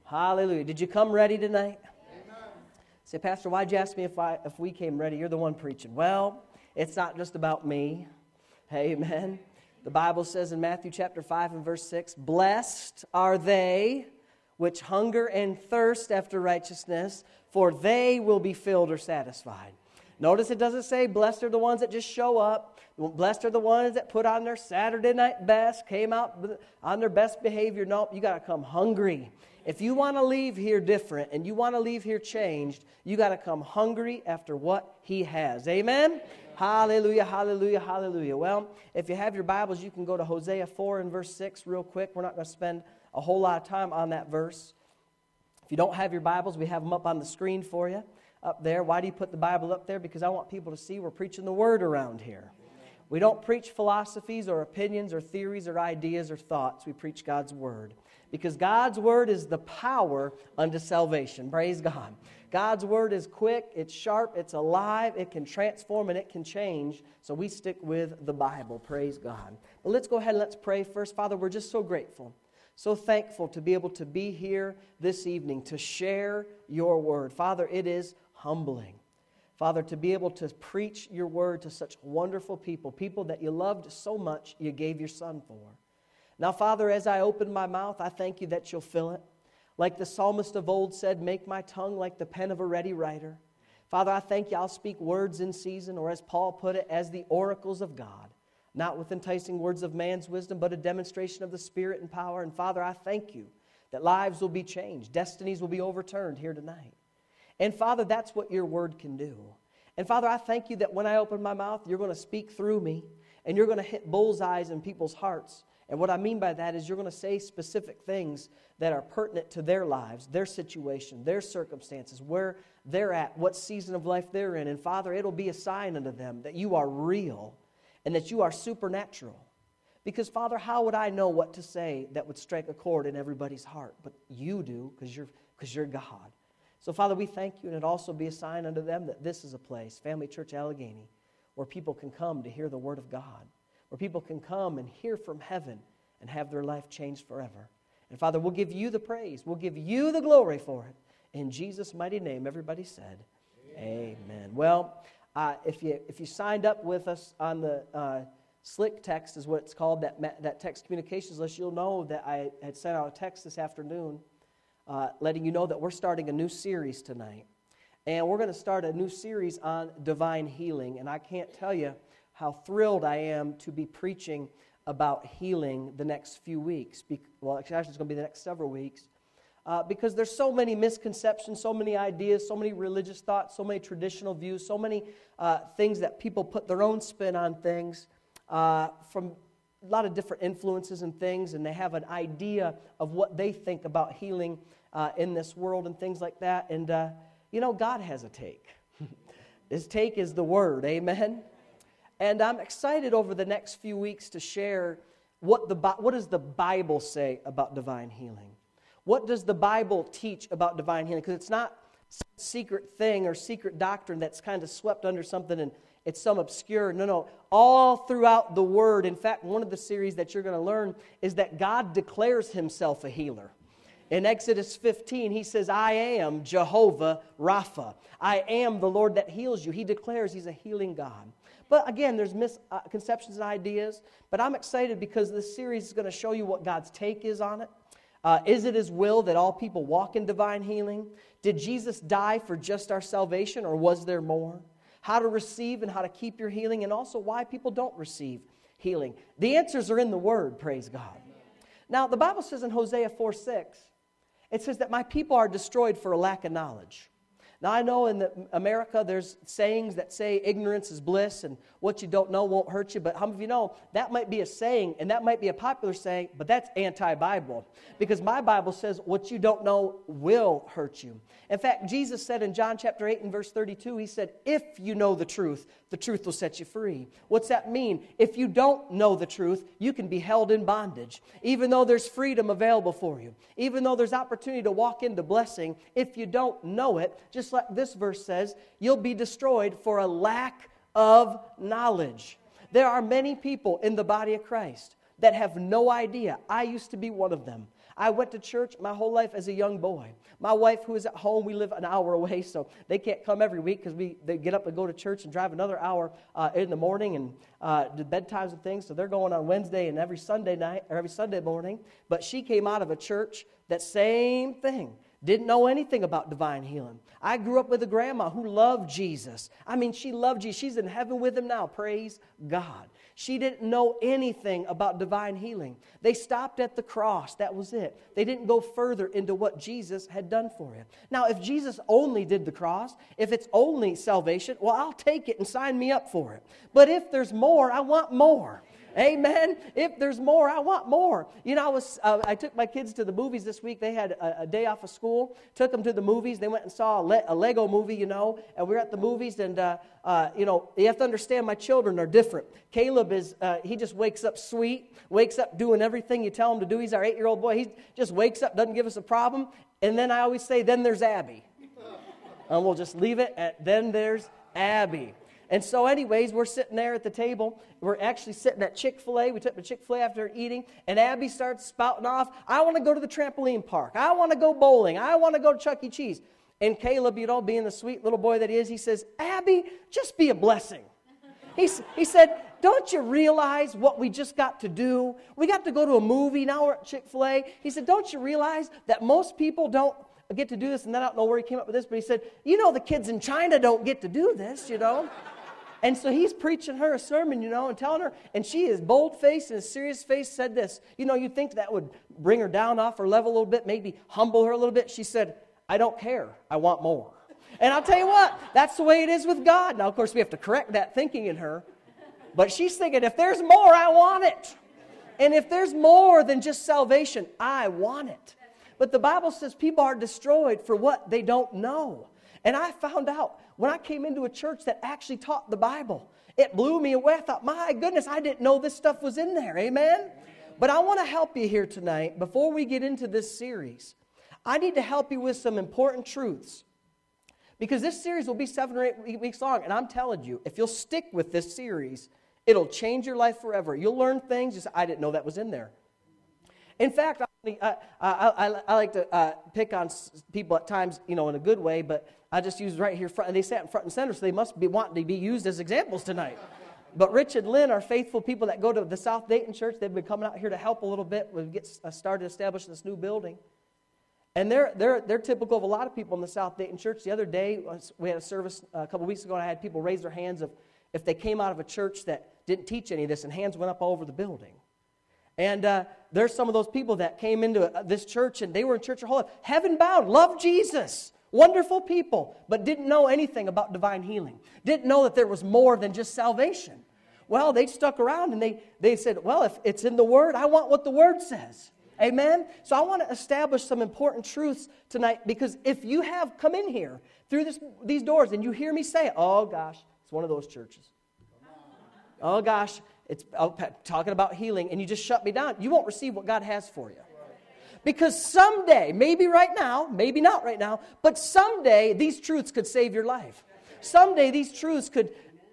Hallelujah. Did you come ready tonight? Amen. Say, Pastor, why'd you ask me if we came ready? You're the one preaching. Well, it's not just about me. Amen. The Bible says in Matthew chapter 5 and verse 6, blessed are they which hunger and thirst after righteousness, for they will be filled or satisfied. Notice it doesn't say blessed are the ones that just show up. Blessed are the ones that put on their Saturday night best, came out on their best behavior. No, you got to come hungry. If you want to leave here different and you want to leave here changed, you got to come hungry after what He has. Amen? Hallelujah, hallelujah, hallelujah. Well, if you have your Bibles, you can go to Hosea 4 and verse 6 real quick. We're not going to spend a whole lot of time on that verse. If you don't have your Bibles, we have them up on the screen for you up there. Why do you put the Bible up there? Because I want people to see we're preaching the Word around here. We don't preach philosophies or opinions or theories or ideas or thoughts. We preach God's Word. Because God's Word is the power unto salvation. Praise God. God's Word is quick, it's sharp, it's alive, it can transform and it can change. So we stick with the Bible. Praise God. But let's go ahead and let's pray first. Father, we're just so grateful, so thankful to be able to be here this evening to share your Word. Father, it is humbling. Father, to be able to preach your Word to such wonderful people that you loved so much you gave your Son for. Now, Father, as I open my mouth, I thank you that you'll fill it. Like the psalmist of old said, make my tongue like the pen of a ready writer. Father, I thank you I'll speak words in season, or as Paul put it, as the oracles of God, not with enticing words of man's wisdom, but a demonstration of the Spirit and power. And Father, I thank you that lives will be changed, destinies will be overturned here tonight. And Father, that's what your Word can do. And Father, I thank you that when I open my mouth, you're going to speak through me, and you're going to hit bullseyes in people's hearts. And what I mean by that is you're going to say specific things that are pertinent to their lives, their situation, their circumstances, where they're at, what season of life they're in. And Father, it'll be a sign unto them that you are real and that you are supernatural. Because Father, how would I know what to say that would strike a chord in everybody's heart? But you do, because you're God. So Father, we thank you, and it also be a sign unto them that this is a place, Family Church Allegheny, where people can come to hear the Word of God, where people can come and hear from heaven and have their life changed forever. And Father, we'll give you the praise. We'll give you the glory for it. In Jesus' mighty name, everybody said, amen. Well, if you signed up with us on the Slick text is what it's called, that text communications list, you'll know that I had sent out a text this afternoon letting you know that we're starting a new series tonight. And we're going to start a new series on divine healing. And I can't tell you how thrilled I am to be preaching about healing the next few weeks. Well, actually, it's going to be the next several weeks. Because there's so many misconceptions, so many ideas, so many religious thoughts, so many traditional views, so many things that people put their own spin on things from a lot of different influences and things, and they have an idea of what they think about healing in this world and things like that. And, God has a take. His take is the Word, amen? And I'm excited over the next few weeks to share what does the Bible say about divine healing. What does the Bible teach about divine healing? Because it's not some secret thing or secret doctrine that's kind of swept under something and it's some obscure. No. All throughout the Word. In fact, one of the series that you're going to learn is that God declares Himself a healer. In Exodus 15, He says, I am Jehovah Rapha. I am the Lord that heals you. He declares He's a healing God. But again, there's misconceptions and ideas. But I'm excited because this series is going to show you what God's take is on it. Is it His will that all people walk in divine healing? Did Jesus die for just our salvation, or was there more? How to receive and how to keep your healing, and also why people don't receive healing. The answers are in the Word, praise God. Now, the Bible says in Hosea 4:6, it says that my people are destroyed for a lack of knowledge. Now, I know in America there's sayings that say ignorance is bliss and what you don't know won't hurt you. But how many of you know that might be a saying and that might be a popular saying, but that's anti-Bible. Because my Bible says what you don't know will hurt you. In fact, Jesus said in John chapter 8 and verse 32, He said, if you know the truth will set you free. What's that mean? If you don't know the truth, you can be held in bondage. Even though there's freedom available for you, even though there's opportunity to walk into blessing, if you don't know it, just like this verse says, you'll be destroyed for a lack of knowledge. There are many people in the body of Christ that have no idea. I used to be one of them. I went to church my whole life as a young boy. My wife, who is at home, we live an hour away, so they can't come every week because they get up and go to church and drive another hour in the morning and do bedtimes and things. So they're going on Wednesday and every Sunday night or every Sunday morning. But she came out of a church that same thing. Didn't know anything about divine healing. I grew up with a grandma who loved Jesus. I mean, she loved Jesus. She's in heaven with him now. Praise God. She didn't know anything about divine healing. They stopped at the cross. That was it. They didn't go further into what Jesus had done for him. Now, if Jesus only did the cross, if it's only salvation, well, I'll take it and sign me up for it. But if there's more, I want more. Amen. If there's more, I want more. You know, I took my kids to the movies this week. They had a day off of school. Took them to the movies. They went and saw a Lego movie, you know. And we were at the movies. And, you know, you have to understand my children are different. Caleb he just wakes up sweet. Wakes up doing everything you tell him to do. He's our 8-year-old boy. He just wakes up, doesn't give us a problem. And then I always say, then there's Abby. And we'll just leave it at then there's Abby. And so anyways, we're sitting there at the table. We're actually sitting at Chick-fil-A. We took the Chick-fil-A after eating. And Abby starts spouting off, I want to go to the trampoline park. I want to go bowling. I want to go to Chuck E. Cheese. And Caleb, you know, being the sweet little boy that he is, he says, Abby, just be a blessing. He said, don't you realize what we just got to do? We got to go to a movie. Now we're at Chick-fil-A. He said, don't you realize that most people don't get to do this? And I don't know where he came up with this, but he said, you know, the kids in China don't get to do this, you know. And so he's preaching her a sermon, you know, and telling her, and she is bold-faced and serious-faced, said this. You know, you'd think that would bring her down off her level a little bit, maybe humble her a little bit. She said, I don't care. I want more. And I'll tell you what, that's the way it is with God. Now, of course, we have to correct that thinking in her. But she's thinking, if there's more, I want it. And if there's more than just salvation, I want it. But the Bible says people are destroyed for what they don't know. And I found out when I came into a church that actually taught the Bible, it blew me away. I thought, my goodness, I didn't know this stuff was in there. Amen? But I want to help you here tonight. Before we get into this series, I need to help you with some important truths. Because this series will be 7 or 8 weeks long. And I'm telling you, if you'll stick with this series, it'll change your life forever. You'll learn things. You say, I didn't know that was in there. In fact, I like to pick on people at times, you know, in a good way, but I just use right here front, and they sat in front and center, so they must be wanting to be used as examples tonight. But Rich and Lynn are faithful people that go to the South Dayton Church. They've been coming out here to help a little bit. We get started establishing this new building. And they're typical of a lot of people in the South Dayton Church. The other day, we had a service a couple weeks ago, and I had people raise their hands if they came out of a church that didn't teach any of this, and hands went up all over the building. And there's some of those people that came into this church, and they were in church their whole life, heaven-bound, loved Jesus, wonderful people, but didn't know anything about divine healing. Didn't know that there was more than just salvation. Well, they stuck around, and they said, well, if it's in the Word, I want what the Word says. Amen? So I want to establish some important truths tonight, because if you have come in here through these doors and you hear me say, oh, gosh, it's one of those churches. Oh, gosh, it's talking about healing, and you just shut me down, you won't receive what God has for you. Because someday, maybe right now, maybe not right now, but someday these truths could save your life. Someday these truths could...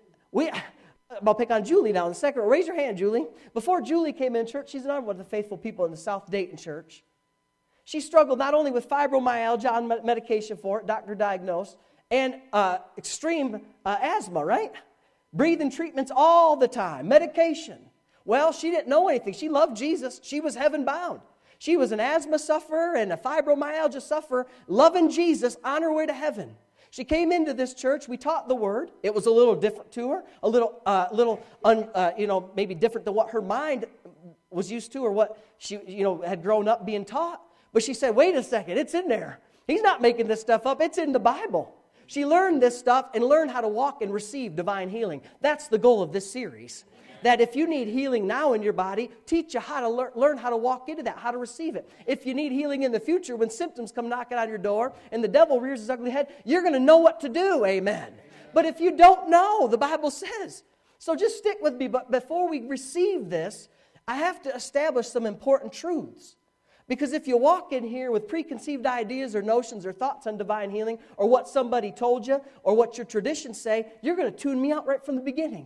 I'll pick on Julie now in a second. Raise your hand, Julie. Before Julie came in church, she's another one of the faithful people in the South Dayton Church. She struggled not only with fibromyalgia, on medication for it, doctor diagnosed, and extreme asthma, right? Breathing treatments all the time, medication. Well, she didn't know anything. She loved Jesus. She was heaven-bound. She was an asthma sufferer and a fibromyalgia sufferer, loving Jesus on her way to heaven. She came into this church. We taught the Word. It was a little different to her, a little, maybe different than what her mind was used to or what she, had grown up being taught. But she said, wait a second, it's in there. He's not making this stuff up. It's in the Bible. She learned this stuff and learned how to walk and receive divine healing. That's the goal of this series. That if you need healing now in your body, teach you how to learn how to walk into that, how to receive it. If you need healing in the future, when symptoms come knocking on your door and the devil rears his ugly head, you're going to know what to do, amen. But if you don't know, the Bible says. So just stick with me. But before we receive this, I have to establish some important truths. Because if you walk in here with preconceived ideas or notions or thoughts on divine healing or what somebody told you or what your traditions say, you're going to tune me out right from the beginning.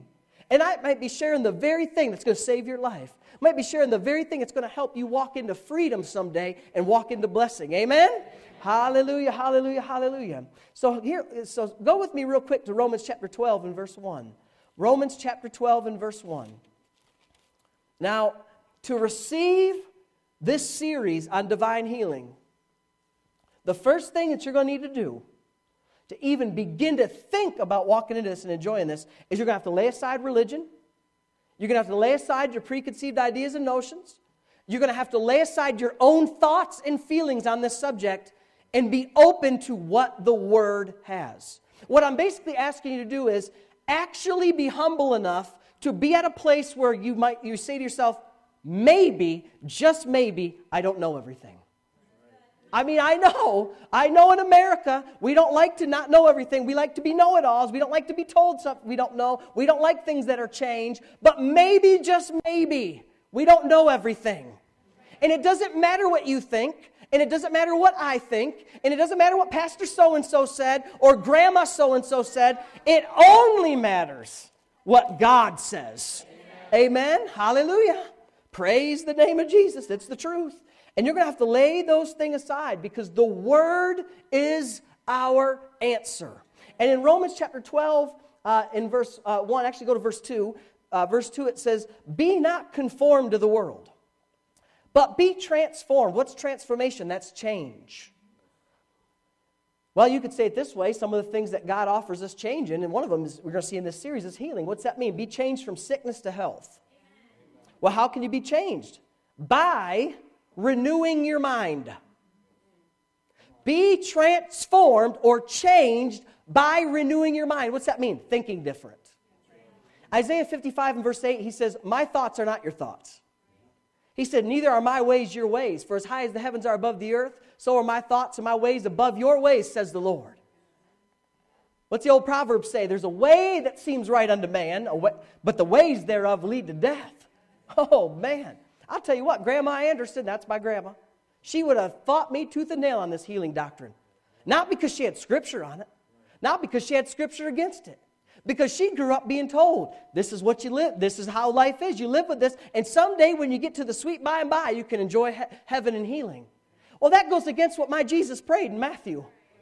And I might be sharing the very thing that's going to save your life. I might be sharing the very thing that's going to help you walk into freedom someday and walk into blessing. Amen? Hallelujah, hallelujah, hallelujah. So go with me real quick to Romans chapter 12 and verse 1. Romans chapter 12 and verse 1. Now, to receive this series on divine healing, the first thing that you're going to need to do to even begin to think about walking into this and enjoying this is you're going to have to lay aside religion. You're going to have to lay aside your preconceived ideas and notions. You're going to have to lay aside your own thoughts and feelings on this subject and be open to what the Word has. What I'm basically asking you to do is actually be humble enough to be at a place where you say to yourself, maybe, just maybe, I don't know everything. I mean, I know in America, we don't like to not know everything. We like to be know-it-alls. We don't like to be told something we don't know. We don't like things that are changed. But maybe, just maybe, we don't know everything. And it doesn't matter what you think, and it doesn't matter what I think, and it doesn't matter what Pastor so-and-so said or Grandma so-and-so said. It only matters what God says. Amen? Hallelujah. Praise the name of Jesus. It's the truth. And you're going to have to lay those things aside because the Word is our answer. And in Romans chapter 12, in verse 1, actually go to verse 2. Verse 2, it says, be not conformed to the world, but be transformed. What's transformation? That's change. Well, you could say it this way. Some of the things that God offers us change in, and one of them is we're going to see in this series is healing. What's that mean? Be changed from sickness to health. Well, how can you be changed? By renewing your mind. Be transformed or changed by renewing your mind. What's that mean? Thinking different. Isaiah 55 and verse 8, he says, my thoughts are not your thoughts. He said, neither are my ways your ways. For as high as the heavens are above the earth, so are my thoughts and my ways above your ways, says the Lord. What's the old proverb say? There's a way that seems right unto man, but the ways thereof lead to death. Oh, man. I'll tell you what, Grandma Anderson, that's my grandma, she would have fought me tooth and nail on this healing doctrine. Not because she had Scripture on it. Not because she had Scripture against it. Because she grew up being told, this is what you live, this is how life is, you live with this, and someday when you get to the sweet by and by, you can enjoy heaven and healing. Well, that goes against what my Jesus prayed in Matthew.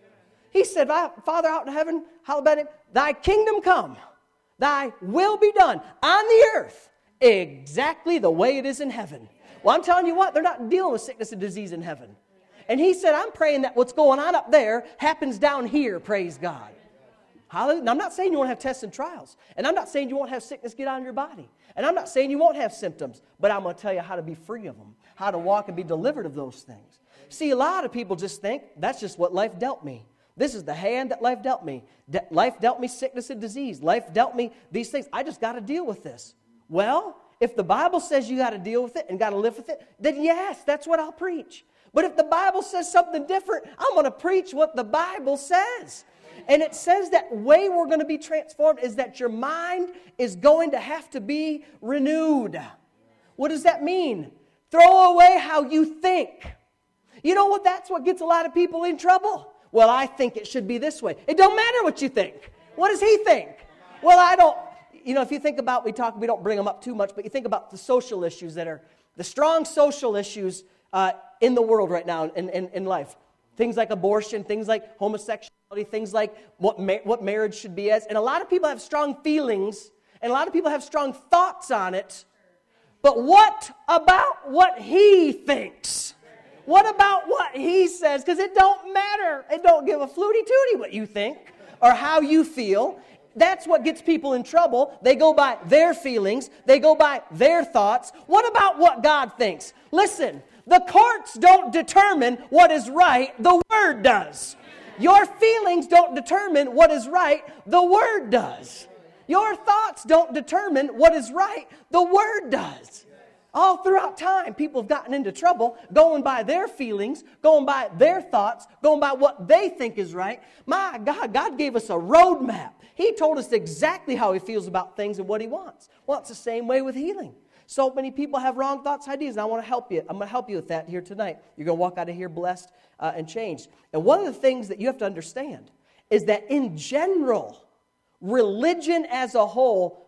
He said, Father out in heaven, hallowed be thy kingdom come, thy will be done on the earth, exactly the way it is in heaven. Well, I'm telling you what, they're not dealing with sickness and disease in heaven. And he said, I'm praying that what's going on up there happens down here, praise God. Hallelujah. Now, I'm not saying you won't have tests and trials. And I'm not saying you won't have sickness get on your body. And I'm not saying you won't have symptoms. But I'm going to tell you how to be free of them. How to walk and be delivered of those things. See, a lot of people just think, that's just what life dealt me. This is the hand that life dealt me. Life dealt me sickness and disease. Life dealt me these things. I just got to deal with this. Well, if the Bible says you got to deal with it and got to live with it, then yes, that's what I'll preach. But if the Bible says something different, I'm going to preach what the Bible says. And it says that way we're going to be transformed is that your mind is going to have to be renewed. What does that mean? Throw away how you think. You know what? That's what gets a lot of people in trouble. Well, I think it should be this way. It don't matter what you think. What does he think? Well, I don't. You know, if you think about, we don't bring them up too much, but you think about the social issues that are, the strong social issues in the world right now in life. Things like abortion, things like homosexuality, things like what marriage should be as. And a lot of people have strong feelings, and a lot of people have strong thoughts on it. But what about what he thinks? What about what he says? Because it don't matter. It don't give a flutie-tootie what you think or how you feel. That's what gets people in trouble. They go by their feelings. They go by their thoughts. What about what God thinks? Listen, the courts don't determine what is right. The Word does. Your feelings don't determine what is right. The Word does. Your thoughts don't determine what is right. The Word does. All throughout time, people have gotten into trouble going by their feelings, going by their thoughts, going by what they think is right. My God, God gave us a roadmap. He told us exactly how He feels about things and what He wants. Well, it's the same way with healing. So many people have wrong thoughts, ideas, and I want to help you. I'm going to help you with that here tonight. You're going to walk out of here blessed and changed. And one of the things that you have to understand is that in general, religion as a whole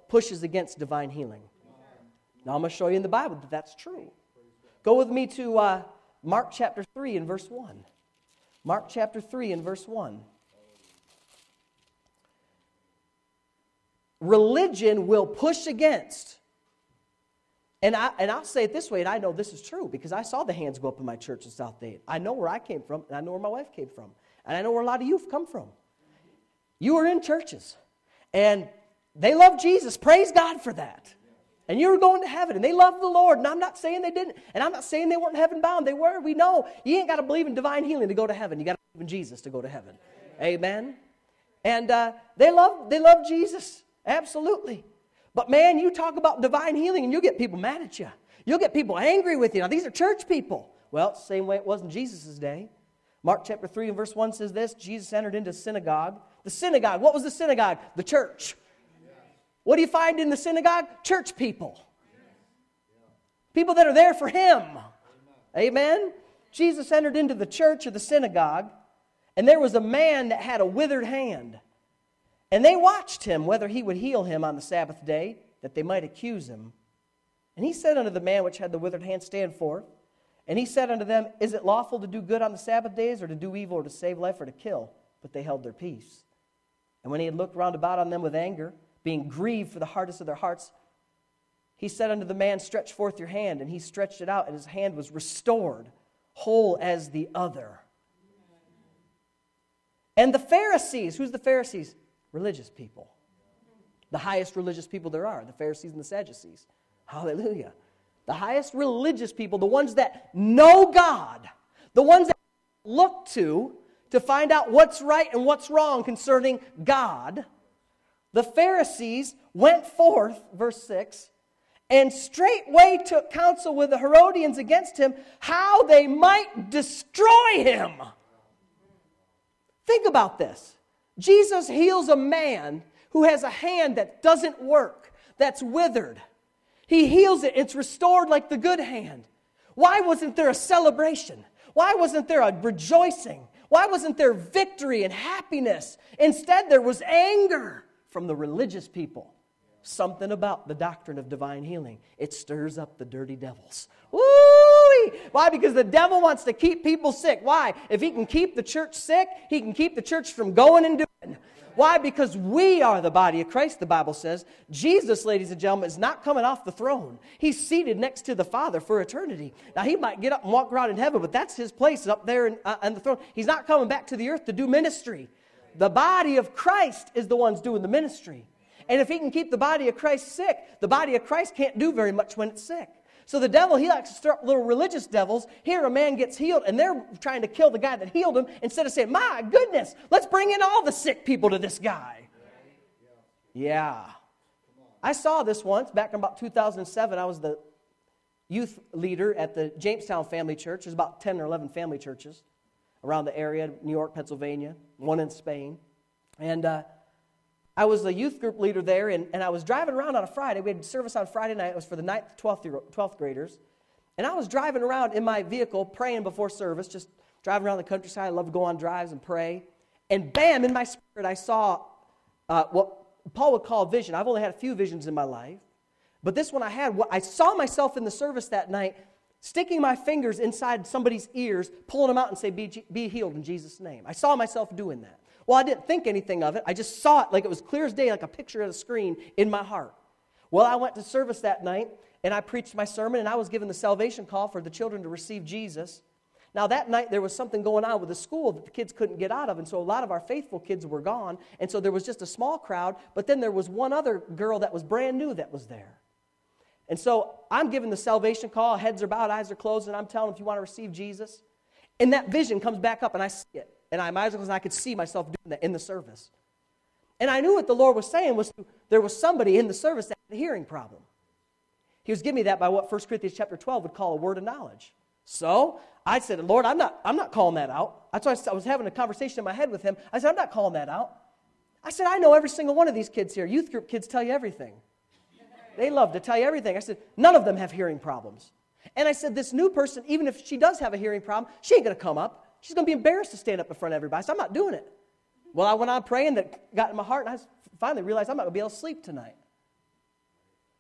pushes against divine healing. Now I'm going to show you in the Bible that that's true. Go with me to Mark chapter 3 and verse 1. Mark chapter 3 and verse 1. Religion will push against. And I'll say it this way, and I know this is true because I saw the hands go up in my church in South Dade. I know where I came from, and I know where my wife came from. And I know where a lot of youth come from. You are in churches, and they love Jesus. Praise God for that. And you were going to heaven, and they loved the Lord, and I'm not saying they didn't, and I'm not saying they weren't heaven bound. They were. We know. You ain't got to believe in divine healing to go to heaven. You got to believe in Jesus to go to heaven. Amen. And they love Jesus. Absolutely. But man, you talk about divine healing and you'll get people mad at you. You'll get people angry with you. Now, these are church people. Well, it's the same way it was in Jesus' day. Mark chapter 3 and verse 1 says this, Jesus entered into a synagogue. The synagogue, what was the synagogue? The church. What do you find in the synagogue? Church people. People that are there for Him. Amen? Jesus entered into the church or the synagogue, and there was a man that had a withered hand. And they watched him, whether he would heal him on the Sabbath day, that they might accuse him. And he said unto the man which had the withered hand, stand forth. And he said unto them, is it lawful to do good on the Sabbath days, or to do evil, or to save life, or to kill? But they held their peace. And when he had looked round about on them with anger, being grieved for the hardness of their hearts, he said unto the man, stretch forth your hand. And he stretched it out, and his hand was restored, whole as the other. And the Pharisees, who's the Pharisees? Religious people. The highest religious people there are, the Pharisees and the Sadducees. Hallelujah. The highest religious people, the ones that know God, the ones that look to find out what's right and what's wrong concerning God. The Pharisees went forth, verse 6, and straightway took counsel with the Herodians against him, how they might destroy him. Think about this. Jesus heals a man who has a hand that doesn't work, that's withered. He heals it. It's restored like the good hand. Why wasn't there a celebration? Why wasn't there a rejoicing? Why wasn't there victory and happiness? Instead, there was anger from the religious people. Something about the doctrine of divine healing. It stirs up the dirty devils. Woo-wee! Why? Because the devil wants to keep people sick. Why? If he can keep the church sick, he can keep the church from going and doing. Why? Because we are the body of Christ, the Bible says. Jesus, ladies and gentlemen, is not coming off the throne. He's seated next to the Father for eternity. Now, he might get up and walk around in heaven, but that's his place up there on the throne. He's not coming back to the earth to do ministry. The body of Christ is the ones doing the ministry. And if he can keep the body of Christ sick, the body of Christ can't do very much when it's sick. So the devil, he likes to stir up little religious devils. Here a man gets healed, and they're trying to kill the guy that healed him instead of saying, my goodness, let's bring in all the sick people to this guy. Yeah. I saw this once back in about 2007. I was the youth leader at the Jamestown Family Church. There's about 10 or 11 family churches around the area, New York, Pennsylvania, one in Spain. And I was the youth group leader there, and I was driving around on a Friday. We had service on Friday night. It was for the 9th, 12th graders. And I was driving around in my vehicle praying before service, just driving around the countryside. I love to go on drives and pray. And bam, in my spirit, I saw what Paul would call a vision. I've only had a few visions in my life. But this one I had, I saw myself in the service that night sticking my fingers inside somebody's ears, pulling them out and say, be healed in Jesus' name. I saw myself doing that. Well, I didn't think anything of it. I just saw it like it was clear as day, like a picture of a screen in my heart. Well, I went to service that night, and I preached my sermon, and I was given the salvation call for the children to receive Jesus. Now, that night, there was something going on with the school that the kids couldn't get out of, and so a lot of our faithful kids were gone, and so there was just a small crowd, but then there was one other girl that was brand new that was there. And so I'm giving the salvation call, heads are bowed, eyes are closed, and I'm telling them if you want to receive Jesus. And that vision comes back up, and I see it. And I could see myself doing that in the service. And I knew what the Lord was saying was there was somebody in the service that had a hearing problem. He was giving me that by what 1 Corinthians chapter 12 would call a word of knowledge. So I said, Lord, I'm not calling that out. That's why I was having a conversation in my head with him. I said, I'm not calling that out. I said, I know every single one of these kids here. Youth group kids tell you everything. They love to tell you everything. I said, none of them have hearing problems. And I said, this new person, even if she does have a hearing problem, she ain't going to come up. She's going to be embarrassed to stand up in front of everybody. So I'm not doing it. Well, I went on praying, that got in my heart, and I finally realized I'm not going to be able to sleep tonight.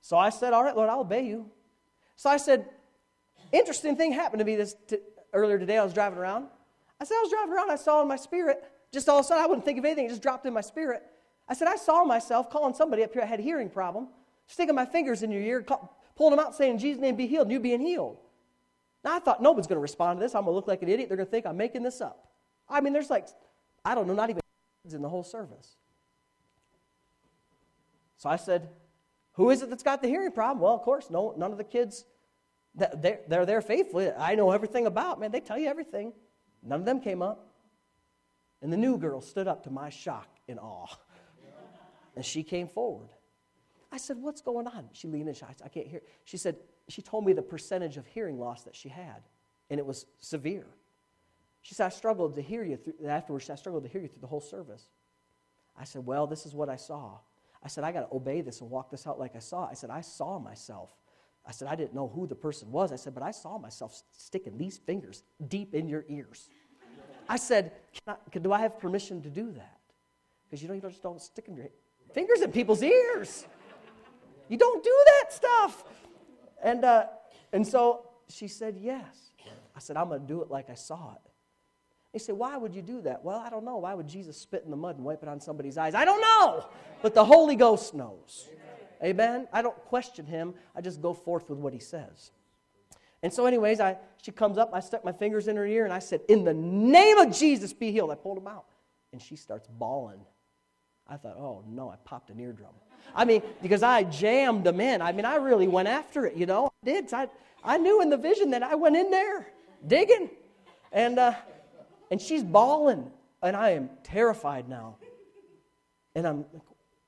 So I said, all right, Lord, I'll obey you. So I said, interesting thing happened to me earlier today. I was driving around. I saw in my spirit, just all of a sudden, I wouldn't think of anything. It just dropped in my spirit. I said, I saw myself calling somebody up here that had a hearing problem, sticking my fingers in your ear, pulling them out, saying, in Jesus' name, be healed, and you being healed. Now, I thought, nobody's going to respond to this. I'm going to look like an idiot. They're going to think I'm making this up. I mean, there's like, I don't know, not even in the whole service. So I said, who is it that's got the hearing problem? Well, of course, none of the kids, they're there faithfully. I know everything about, man, they tell you everything. None of them came up. And the new girl stood up to my shock and awe. And she came forward. I said, what's going on? She leaned in. I can't hear. She said, she told me the percentage of hearing loss that she had. And it was severe. She said, I struggled to hear you through the whole service. I said, well, this is what I saw. I said, I got to obey this and walk this out like I saw. I said, I saw myself. I said, I didn't know who the person was. I said, but I saw myself sticking these fingers deep in your ears. I said, do I have permission to do that? Because you just don't stick your fingers in people's ears. You don't do that stuff. And so she said, yes. I said, I'm going to do it like I saw it. He said, why would you do that? Well, I don't know. Why would Jesus spit in the mud and wipe it on somebody's eyes? I don't know. But the Holy Ghost knows. Amen? I don't question him. I just go forth with what he says. And so anyways, she comes up. I stuck my fingers in her ear, and I said, in the name of Jesus, be healed. I pulled them out. And she starts bawling. I thought, oh, no, I popped an eardrum. I mean, because I jammed them in. I mean, I really went after it, you know. I did. I knew in the vision that I went in there digging. And she's bawling, and I am terrified now. And I'm like,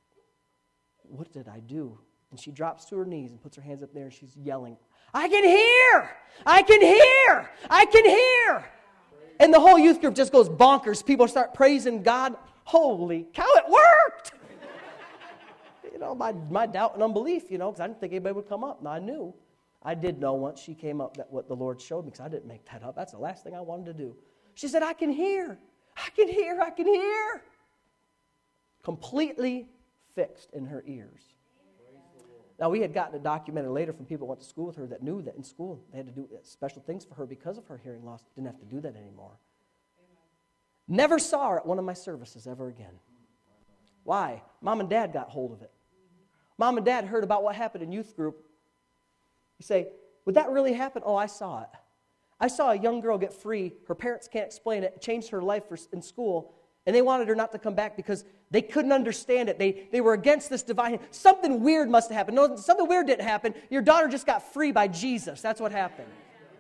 what did I do? And she drops to her knees and puts her hands up there, and she's yelling, I can hear! I can hear! I can hear! And the whole youth group just goes bonkers. People start praising God. Holy cow, it worked! You know, my doubt and unbelief, you know, because I didn't think anybody would come up. And I knew. I did know once she came up that what the Lord showed me, because I didn't make that up. That's the last thing I wanted to do. She said, I can hear. I can hear. I can hear. Completely fixed in her ears. Now, we had gotten it documented later from people who went to school with her that knew that in school they had to do special things for her because of her hearing loss. Didn't have to do that anymore. Never saw her at one of my services ever again. Why? Mom and Dad got hold of it. Mom and Dad heard about what happened in youth group. You say, would that really happen? Oh, I saw it. I saw a young girl get free. Her parents can't explain it. It changed her life in school. And they wanted her not to come back because they couldn't understand it. They were against this divine. Something weird must have happened. No, something weird didn't happen. Your daughter just got free by Jesus. That's what happened.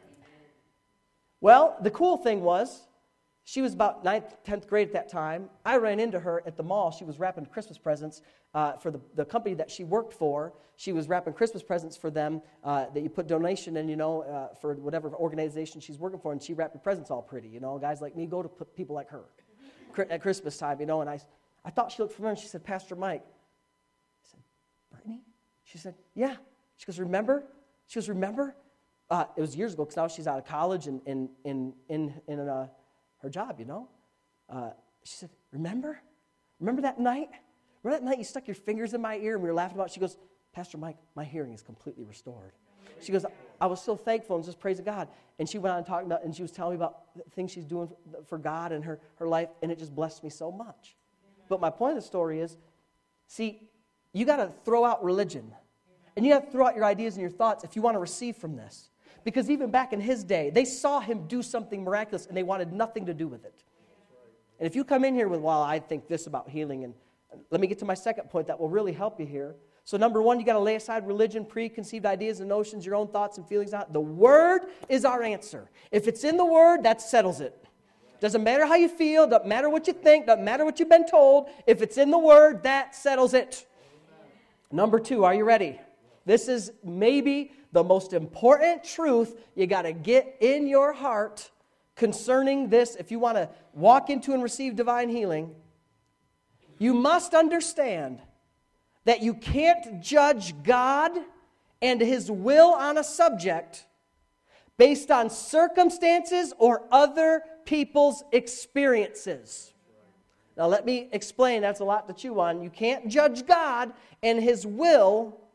Well, the cool thing was, she was about 9th, 10th grade at that time. I ran into her at the mall. She was wrapping Christmas presents for the company that she worked for. She was wrapping Christmas presents for them that you put donation in, you know, for whatever organization she's working for, and she wrapped the presents all pretty. You know, guys like me go to people like her at Christmas time, you know, and I thought she looked familiar, and she said, Pastor Mike. I said, Brittany? She said, yeah. She goes, remember? She goes, remember? It was years ago, because now she's out of college and in her job, you know. She said, remember? Remember that night? Remember that night you stuck your fingers in my ear and we were laughing about it? She goes, Pastor Mike, my hearing is completely restored. She goes, I was so thankful and just praising God. And she went on talking about, and she was telling me about the things she's doing for God and her life, and it just blessed me so much. But my point of the story is, see, you got to throw out religion. And you have to throw out your ideas and your thoughts if you want to receive from this. Because even back in his day, they saw him do something miraculous, and they wanted nothing to do with it. And if you come in here with, well, I think this about healing, and let me get to my second point that will really help you here. So number one, you got to lay aside religion, preconceived ideas and notions, your own thoughts and feelings. The Word is our answer. If it's in the Word, that settles it. Doesn't matter how you feel, doesn't matter what you think, doesn't matter what you've been told. If it's in the Word, that settles it. Number two, are you ready? This is maybe the most important truth you got to get in your heart concerning this. If you want to walk into and receive divine healing, you must understand that you can't judge God and His will on a subject based on circumstances or other people's experiences. Now let me explain, that's a lot to chew on. You can't judge God and His will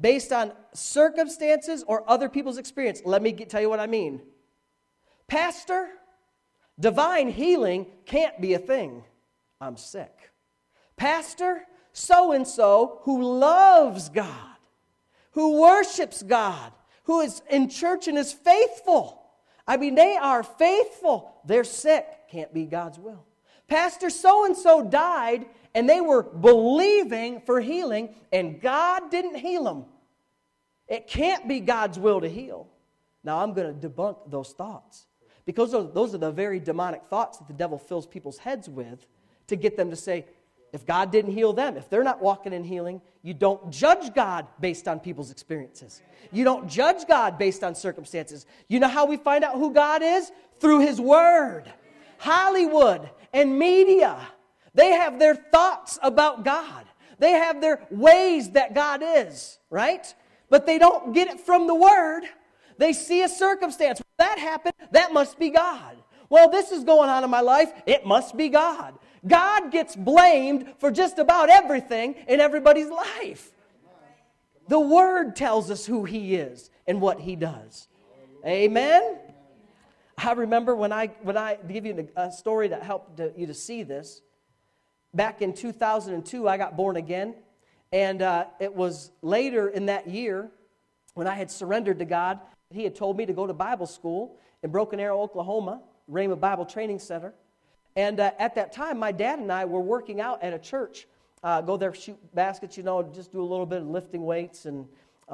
based on circumstances or other people's experience. Let me tell you what I mean. Pastor, divine healing can't be a thing. I'm sick. Pastor, so-and-so who loves God, who worships God, who is in church and is faithful. I mean, they are faithful. They're sick. Can't be God's will. Pastor so-and-so died, and they were believing for healing, and God didn't heal them. It can't be God's will to heal. Now, I'm going to debunk those thoughts, because those are the very demonic thoughts that the devil fills people's heads with to get them to say, if God didn't heal them, if they're not walking in healing, you don't judge God based on people's experiences. You don't judge God based on circumstances. You know how we find out who God is? Through His Word. Hollywood and media, they have their thoughts about God. They have their ways that God is, right? But they don't get it from the Word. They see a circumstance. That happened, that must be God. Well, this is going on in my life, it must be God. God gets blamed for just about everything in everybody's life. The Word tells us who He is and what He does. Amen? I remember when I give you a story that helped you to see this. Back in 2002, I got born again. And it was later in that year when I had surrendered to God. He had told me to go to Bible school in Broken Arrow, Oklahoma, Rhema Bible Training Center. And at that time, my dad and I were working out at a church. Go there, shoot baskets, just do a little bit of lifting weights and,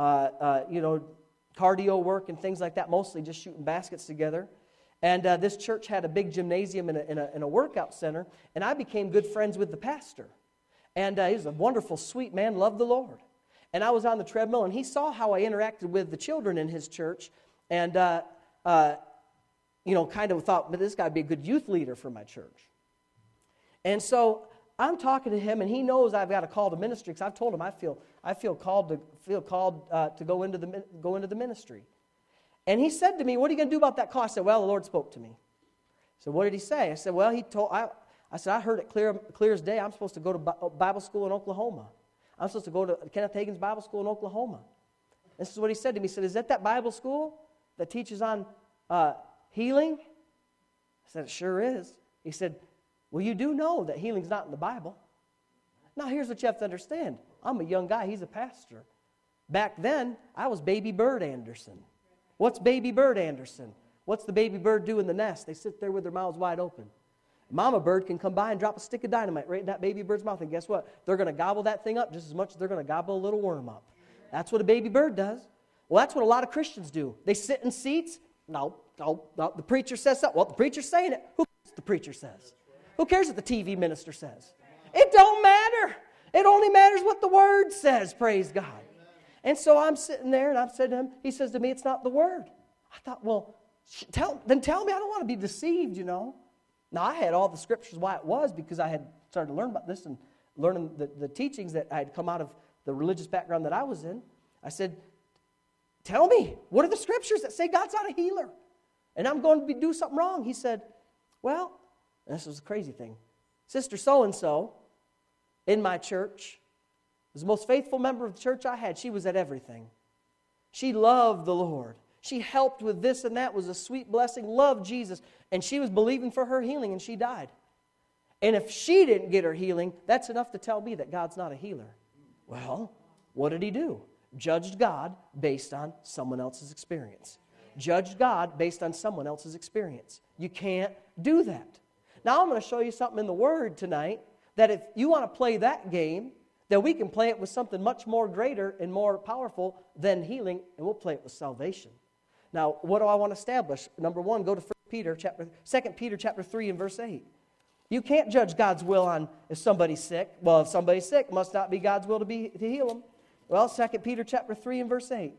cardio work and things like that, mostly just shooting baskets together. And this church had a big gymnasium in a workout center, and I became good friends with the pastor. And he was a wonderful, sweet man, loved the Lord. And I was on the treadmill, and he saw how I interacted with the children in his church, and kind of thought, but this guy would be a good youth leader for my church. And so I'm talking to him, and he knows I've got a call to ministry, because I've told him I feel called to go into the ministry. And he said to me, what are you going to do about that call? I said, well, the Lord spoke to me. So what did He say? I said, well, I heard it clear as day. I'm supposed to go to Bible school in Oklahoma. I'm supposed to go to Kenneth Hagin's Bible school in Oklahoma. This is what he said to me. He said, is that Bible school that teaches on healing? I said, it sure is. He said, well, you do know that healing's not in the Bible. Now, here's what you have to understand. I'm a young guy. He's a pastor. Back then, I was Baby Bird Anderson. What's Baby Bird Anderson? What's the baby bird do in the nest? They sit there with their mouths wide open. Mama bird can come by and drop a stick of dynamite right in that baby bird's mouth, and guess what? They're going to gobble that thing up just as much as they're going to gobble a little worm up. That's what a baby bird does. Well, that's what a lot of Christians do. They sit in seats. No. The preacher says something. Well, the preacher's saying it. Who cares what the preacher says? Who cares what the TV minister says? It don't matter. It only matters what the Word says, praise God. And so I'm sitting there, and I've said to him, he says to me, it's not the Word. I thought, well, tell me. I don't want to be deceived, Now, I had all the scriptures why it was, because I had started to learn about this and learning the teachings that I had come out of the religious background that I was in. I said, tell me, what are the scriptures that say God's not a healer? And I'm going to do something wrong. He said, well, and this was a crazy thing. Sister so-and-so in my church was the most faithful member of the church I had. She was at everything. She loved the Lord. She helped with this and that, was a sweet blessing, loved Jesus, and she was believing for her healing, and she died. And if she didn't get her healing, that's enough to tell me that God's not a healer. Well, what did he do? Judged God based on someone else's experience. Judged God based on someone else's experience. You can't do that. Now, I'm going to show you something in the Word tonight that if you want to play that game, that we can play it with something much more greater and more powerful than healing, and we'll play it with salvation. Now, what do I want to establish? Number one, go to 2 Peter chapter 3 and verse 8. You can't judge God's will on if somebody's sick. Well, if somebody's sick, it must not be God's will to heal them. Well, 2 Peter chapter 3 and verse 8.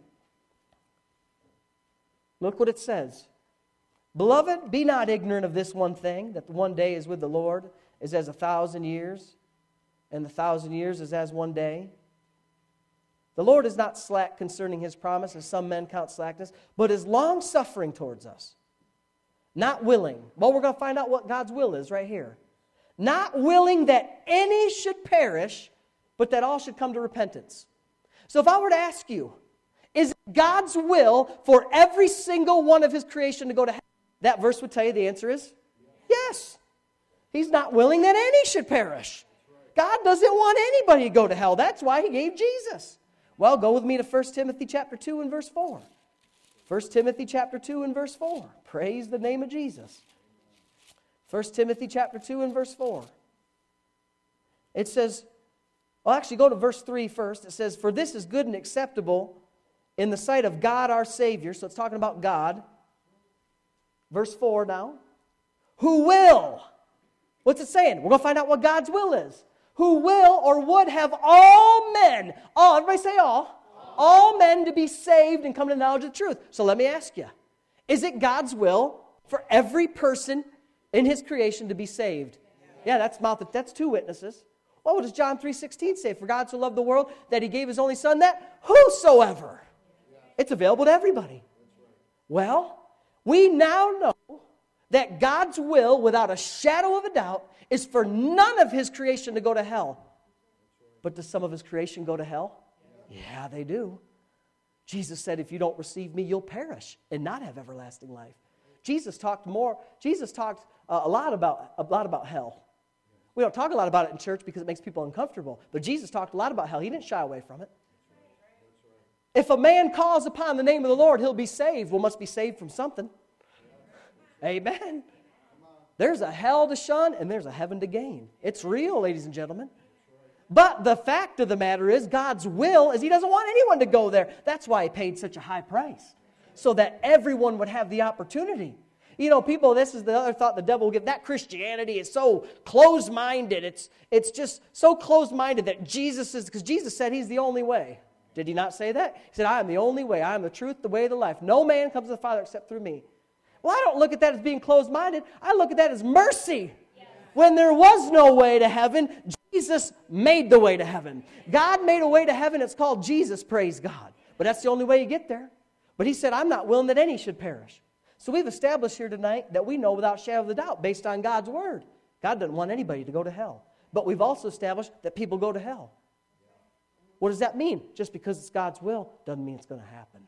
Look what it says. Beloved, be not ignorant of this one thing, that the one day is with the Lord is as 1,000 years, and the 1,000 years is as one day. The Lord is not slack concerning His promise, as some men count slackness, but is long-suffering towards us. Not willing. Well, we're going to find out what God's will is right here. Not willing that any should perish, but that all should come to repentance. So if I were to ask you, is it God's will for every single one of His creation to go to heaven? That verse would tell you the answer is yes. He's not willing that any should perish. God doesn't want anybody to go to hell. That's why He gave Jesus. Well, go with me to 1 Timothy chapter 2 and verse 4. 1 Timothy chapter 2 and verse 4. Praise the name of Jesus. 1 Timothy chapter 2 and verse 4. It says, well, actually go to verse 3 first. It says, for this is good and acceptable in the sight of God our Savior. So it's talking about God. Verse 4 now. Who will. What's it saying? We're going to find out what God's will is. Who will or would have all men, all, everybody say all men to be saved and come to the knowledge of the truth. So let me ask you, is it God's will for every person in His creation to be saved? Yeah, that's two witnesses. Well, what does John 3:16 say? For God so loved the world that He gave His only Son, that whosoever. It's available to everybody. Well, we now know that God's will, without a shadow of a doubt, is for none of His creation to go to hell. But does some of His creation go to hell? Yeah, they do. Jesus said, if you don't receive me, you'll perish and not have everlasting life. Jesus talked a lot about hell. We don't talk a lot about it in church because it makes people uncomfortable. But Jesus talked a lot about hell. He didn't shy away from it. If a man calls upon the name of the Lord, he'll be saved. Well, must be saved from something. Amen. There's a hell to shun and there's a heaven to gain. It's real, ladies and gentlemen. But the fact of the matter is, God's will is He doesn't want anyone to go there. That's why He paid such a high price, so that everyone would have the opportunity. You know, people, this is the other thought the devil will give. That Christianity is so closed-minded. It's just so closed-minded that because Jesus said He's the only way. Did He not say that? He said, I am the only way. I am the truth, the way, the life. No man comes to the Father except through me. Well, I don't look at that as being closed-minded. I look at that as mercy. Yes. When there was no way to heaven, Jesus made the way to heaven. God made a way to heaven. It's called Jesus, praise God. But that's the only way you get there. But He said, I'm not willing that any should perish. So we've established here tonight that we know without shadow of a doubt, based on God's Word, God doesn't want anybody to go to hell. But we've also established that people go to hell. What does that mean? Just because it's God's will doesn't mean it's going to happen.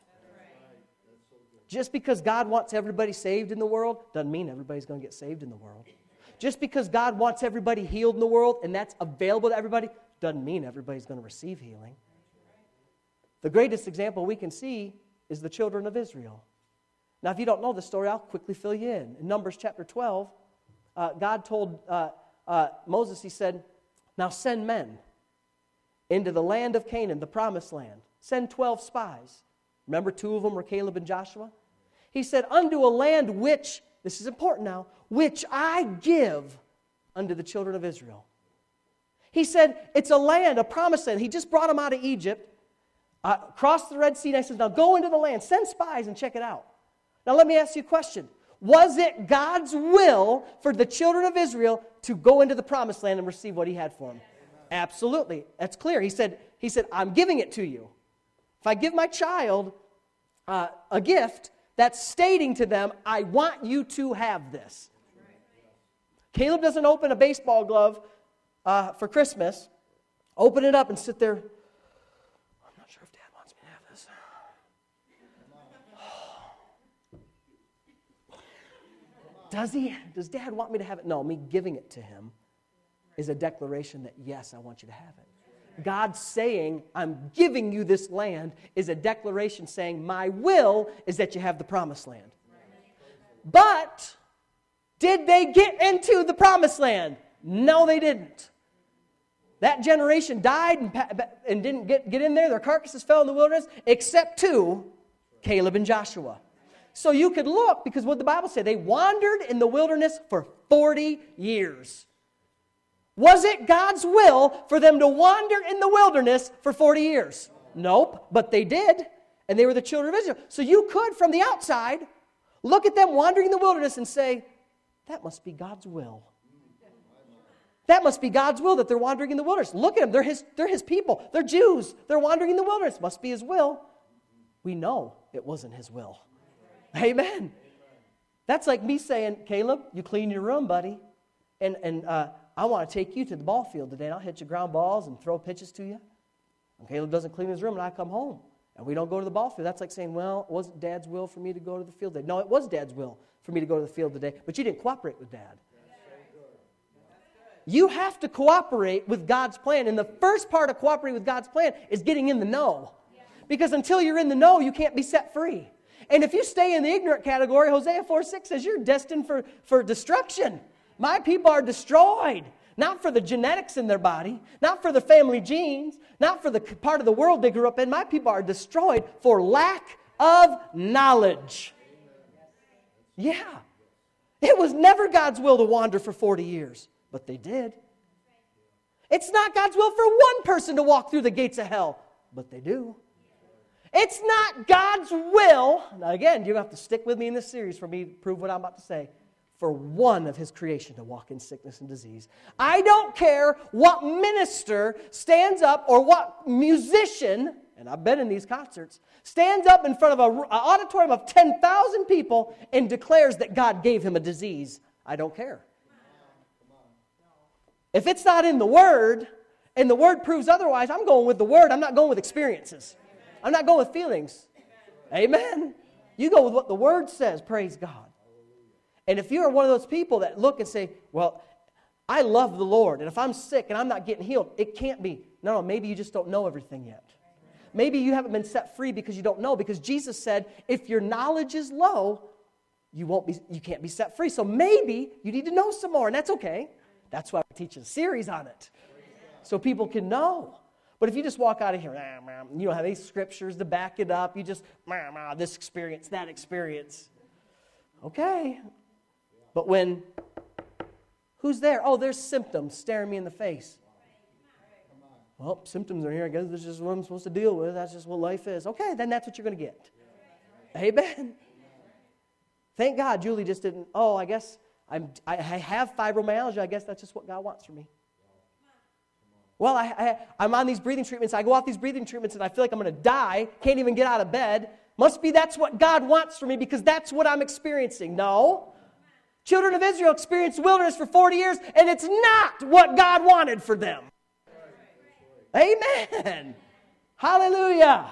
Just because God wants everybody saved in the world doesn't mean everybody's going to get saved in the world. Just because God wants everybody healed in the world and that's available to everybody doesn't mean everybody's going to receive healing. The greatest example we can see is the children of Israel. Now, if you don't know the story, I'll quickly fill you in. In Numbers chapter 12, God told Moses, He said, now send men into the land of Canaan, the promised land. Send 12 spies. Remember, 2 of them were Caleb and Joshua? He said, unto a land which, this is important now, which I give unto the children of Israel. He said, it's a land, a promised land. He just brought them out of Egypt, crossed the Red Sea, and I said, now go into the land, send spies and check it out. Now let me ask you a question. Was it God's will for the children of Israel to go into the promised land and receive what He had for them? Absolutely. That's clear. He said, I'm giving it to you. If I give my child a gift, that's stating to them, I want you to have this. Caleb doesn't open a baseball glove for Christmas, open it up and sit there. I'm not sure if Dad wants me to have this. Does he? Does Dad want me to have it? No, me giving it to him is a declaration that, yes, I want you to have it. God saying, I'm giving you this land, is a declaration saying, my will is that you have the promised land. But, did they get into the promised land? No, they didn't. That generation died and didn't get in there. Their carcasses fell in the wilderness, except 2, Caleb and Joshua. So you could look, because what the Bible said, they wandered in the wilderness for 40 years. Was it God's will for them to wander in the wilderness for 40 years? Nope, but they did, and they were the children of Israel. So you could, from the outside, look at them wandering in the wilderness and say, that must be God's will. That must be God's will that they're wandering in the wilderness. Look at them, they're His people. They're Jews. They're wandering in the wilderness. Must be His will. We know it wasn't His will. Amen. That's like me saying, Caleb, you clean your room, buddy, and I want to take you to the ball field today, and I'll hit you ground balls and throw pitches to you. And Caleb doesn't clean his room, and I come home. And we don't go to the ball field. That's like saying, well, it wasn't Dad's will for me to go to the field today. No, it was Dad's will for me to go to the field today, but you didn't cooperate with Dad. You have to cooperate with God's plan. And the first part of cooperating with God's plan is getting in the know. Because until you're in the know, you can't be set free. And if you stay in the ignorant category, Hosea 4:6 says you're destined for destruction. My people are destroyed. Not for the genetics in their body, not for the family genes, not for the part of the world they grew up in. My people are destroyed for lack of knowledge. Yeah. It was never God's will to wander for 40 years. But they did. It's not God's will for one person to walk through the gates of hell, but they do. It's not God's will, now again, you have to stick with me in this series for me to prove what I'm about to say, for one of His creation to walk in sickness and disease. I don't care what minister stands up or what musician, and I've been in these concerts, stands up in front of an auditorium of 10,000 people and declares that God gave him a disease. I don't care. If it's not in the Word, and the Word proves otherwise, I'm going with the Word. I'm not going with experiences. I'm not going with feelings. Amen. You go with what the Word says. Praise God. And if you're one of those people that look and say, well, I love the Lord, and if I'm sick and I'm not getting healed, it can't be. No, maybe you just don't know everything yet. Maybe you haven't been set free because you don't know, because Jesus said, if your knowledge is low, you can't be set free. So maybe you need to know some more, and that's okay. That's why we're teaching a series on it, so people can know. But if you just walk out of here, you don't have any scriptures to back it up, you just, this experience, that experience. Okay. But who's there? Oh, there's symptoms staring me in the face. Well, symptoms are here. I guess this is just what I'm supposed to deal with. That's just what life is. Okay, then that's what you're going to get. Amen. Thank God Julie just didn't, I guess I have fibromyalgia. I guess that's just what God wants for me. Well, I'm on these breathing treatments. I go off these breathing treatments and I feel like I'm going to die. Can't even get out of bed. Must be that's what God wants for me because that's what I'm experiencing. No. Children of Israel experienced wilderness for 40 years and it's not what God wanted for them. Amen. Hallelujah.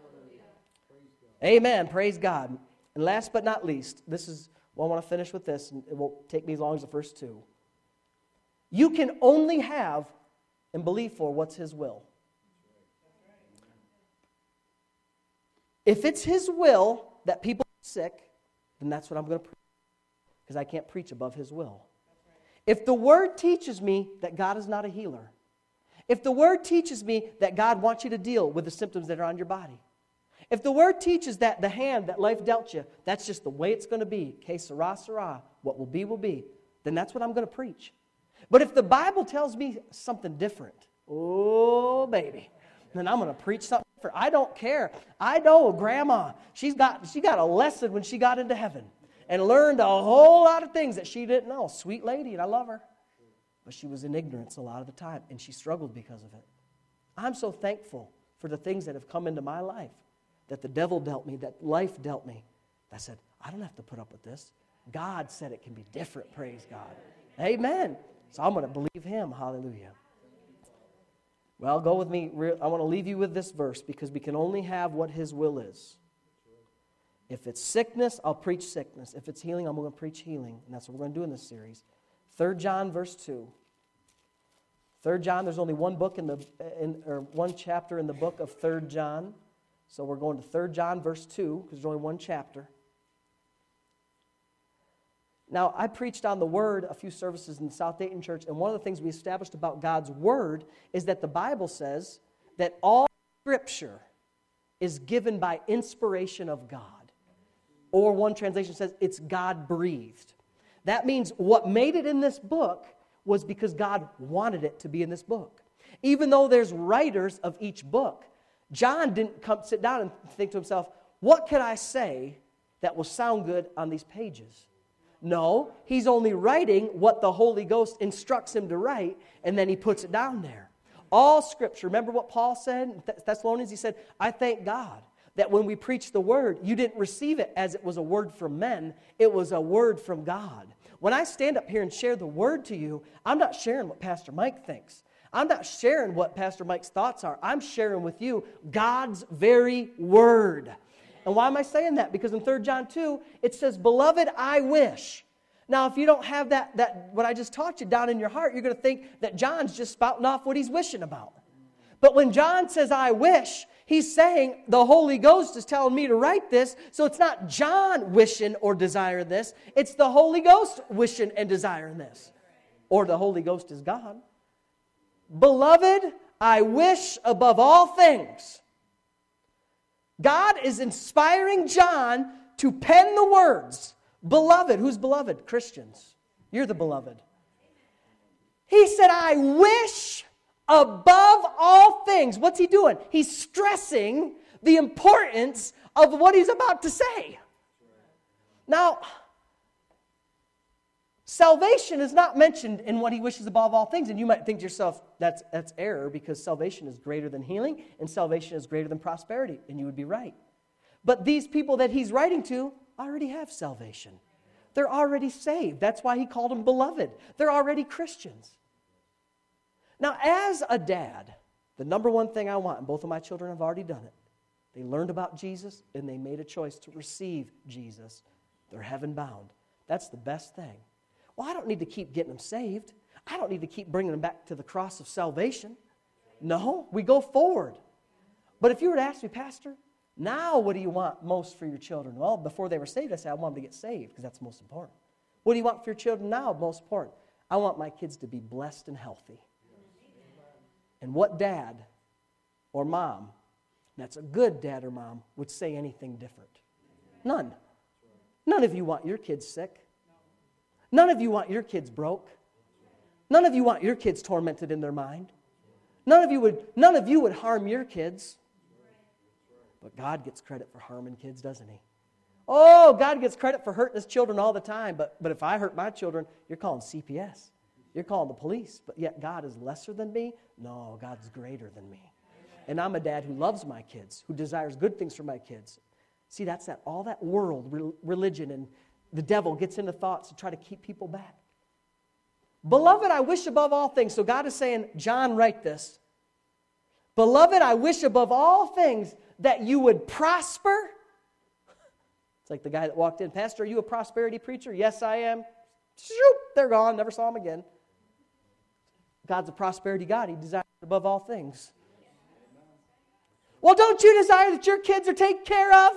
Amen. Praise God. And last but not least, this is, I want to finish with this, and it won't take me as long as the first two. You can only have and believe for what's His will. If it's His will that people are sick, then that's what I'm going to preach, because I can't preach above His will. If the Word teaches me that God is not a healer, if the Word teaches me that God wants you to deal with the symptoms that are on your body, if the Word teaches that the hand that life dealt you, that's just the way it's going to be, que sera, sera, what will be, then that's what I'm going to preach. But if the Bible tells me something different, oh, baby, then I'm going to preach something different. I don't care. I know Grandma, she got a lesson when she got into heaven and learned a whole lot of things that she didn't know. Sweet lady, and I love her. But she was in ignorance a lot of the time, and she struggled because of it. I'm so thankful for the things that have come into my life, that the devil dealt me, that life dealt me. I said, I don't have to put up with this. God said it can be different, praise God. Amen. So I'm going to believe Him, hallelujah. Well, go with me. I want to leave you with this verse, because we can only have what His will is. If it's sickness, I'll preach sickness. If it's healing, I'm going to preach healing. And that's what we're going to do in this series. 3 John verse 2. 3 John, there's only one book one chapter in the book of 3 John. So we're going to 3 John verse 2, because there's only one chapter. Now, I preached on the Word a few services in the South Dayton Church, and one of the things we established about God's Word is that the Bible says that all Scripture is given by inspiration of God. Or one translation says it's God-breathed. That means what made it in this book was because God wanted it to be in this book. Even though there's writers of each book, John didn't sit down and think to himself, what could I say that will sound good on these pages? No, he's only writing what the Holy Ghost instructs him to write, and then he puts it down there. All Scripture, remember what Paul said in Thessalonians? He said, I thank God that when we preach the Word, you didn't receive it as it was a word from men, it was a word from God. When I stand up here and share the Word to you, I'm not sharing what Pastor Mike thinks. I'm not sharing what Pastor Mike's thoughts are. I'm sharing with you God's very word. And why am I saying that? Because in 3 John 2, it says, beloved, I wish. Now, if you don't have that what I just taught you down in your heart, you're going to think that John's just spouting off what he's wishing about. But when John says, I wish, he's saying the Holy Ghost is telling me to write this, so it's not John wishing or desiring this. It's the Holy Ghost wishing and desiring this. Or the Holy Ghost is God. Beloved, I wish above all things. God is inspiring John to pen the words. Beloved. Who's beloved? Christians. You're the beloved. He said, I wish above all things. What's he doing? He's stressing the importance of what he's about to say. Now, salvation is not mentioned in what he wishes above all things, and you might think to yourself, that's error, because salvation is greater than healing, and salvation is greater than prosperity, and you would be right. But these people that he's writing to already have salvation. They're already saved. That's why he called them beloved. They're already Christians. Now, as a dad, the number one thing I want, and both of my children have already done it, they learned about Jesus, and they made a choice to receive Jesus. They're heaven-bound. That's the best thing. Well, I don't need to keep getting them saved. I don't need to keep bringing them back to the cross of salvation. No, we go forward. But if you were to ask me, Pastor, now what do you want most for your children? Well, before they were saved, I said, I want them to get saved because that's most important. What do you want for your children now? Most important. I want my kids to be blessed and healthy. And what dad or mom, that's a good dad or mom, would say anything different? None. None of you want your kids sick. None of you want your kids broke. None of you want your kids tormented in their mind. None of you would harm your kids. But God gets credit for harming kids, doesn't he? Oh, God gets credit for hurting his children all the time. But if I hurt my children, you're calling CPS. You're calling the police. But yet God is lesser than me? No, God's greater than me. And I'm a dad who loves my kids, who desires good things for my kids. See, that's all that world, religion, and the devil gets into thoughts to try to keep people back. Beloved, I wish above all things. So God is saying, John, write this. Beloved, I wish above all things that you would prosper. It's like the guy that walked in. Pastor, are you a prosperity preacher? Yes, I am. Shoot, they're gone. Never saw them again. God's a prosperity God. He desires above all things. Well, don't you desire that your kids are taken care of?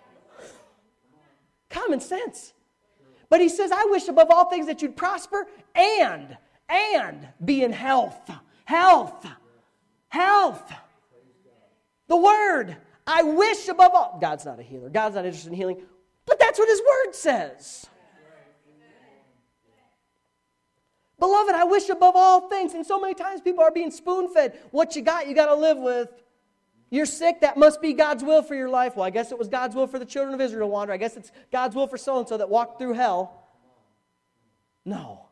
Common sense. But he says, I wish above all things that you'd prosper and be in health. Health. The word. I wish above all. God's not a healer. God's not interested in healing. But that's what his word says. Beloved, I wish above all things. And so many times people are being spoon-fed. What you got to live with. You're sick, that must be God's will for your life. Well, I guess it was God's will for the children of Israel to wander. I guess it's God's will for so-and-so that walked through hell. No.